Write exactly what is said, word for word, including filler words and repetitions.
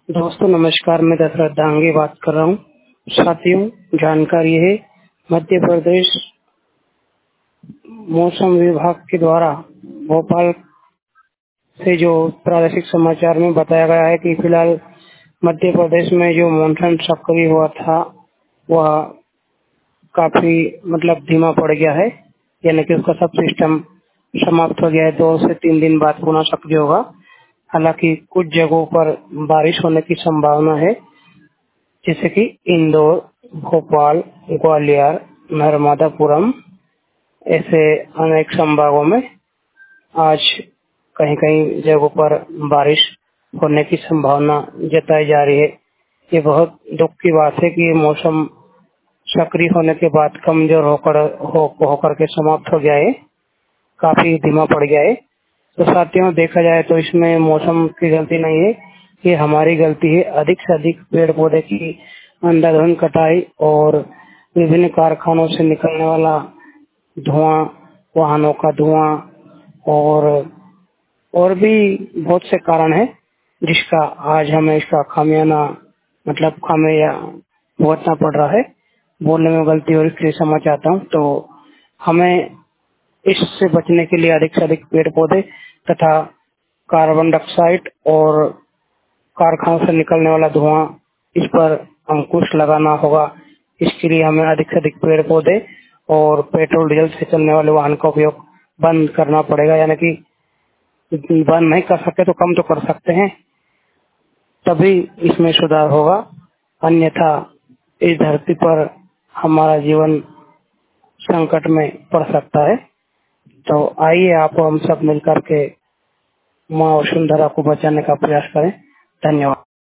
दोस्तों नमस्कार, मैं दशरथ डांगे बात कर रहा हूँ। साथियों, जानकारी है, मध्य प्रदेश मौसम विभाग के द्वारा भोपाल से जो प्रादेशिक समाचार में बताया गया है कि फिलहाल मध्य प्रदेश में जो मानसून सक्रिय हुआ था वह काफी मतलब धीमा पड़ गया है, यानी कि उसका सब सिस्टम समाप्त हो गया है। दो से तीन दिन बाद पुनः सक्रिय होगा। हालांकि कुछ जगहों पर बारिश होने की संभावना है, जैसे कि इंदौर, भोपाल, ग्वालियर, नर्मदापुरम, ऐसे अनेक संभागों में आज कहीं कहीं जगहों पर बारिश होने की संभावना जताई जा रही है। ये बहुत दुख की बात है कि ये मौसम सक्रिय होने के बाद कमजोर होकर हो, होकर के समाप्त हो गया है, काफी धीमा पड़ गया है। तो साथियों, देखा जाए तो इसमें मौसम की गलती नहीं है, ये हमारी गलती है। अधिक से अधिक पेड़ पौधे की अंधाधुंध कटाई और विभिन्न कारखानों से निकलने वाला धुआं, वाहनों का धुआं और और भी बहुत से कारण है जिसका आज हमें इसका खामियाना मतलब खामिया भुगतना पड़ रहा है। बोलने में गलती और इसलिए क्षमा चाहता हूँ। तो हमें इससे बचने के लिए अधिक से अधिक पेड़ पौधे तथा कार्बन डाइऑक्साइड और कारखानों से निकलने वाला धुआं, इस पर अंकुश लगाना होगा। इसके लिए हमें अधिक से अधिक पेड़ पौधे और पेट्रोल डीजल से चलने वाले वाहन का उपयोग बंद करना पड़ेगा, यानी कि बंद नहीं कर सकते तो कम तो कर सकते हैं, तभी इसमें सुधार होगा। अन्यथा इस धरती पर हमारा जीवन संकट में पड़ सकता है। तो आइए आप हम सब मिलकर के माँ वसुंधरा को बचाने का प्रयास करें। धन्यवाद।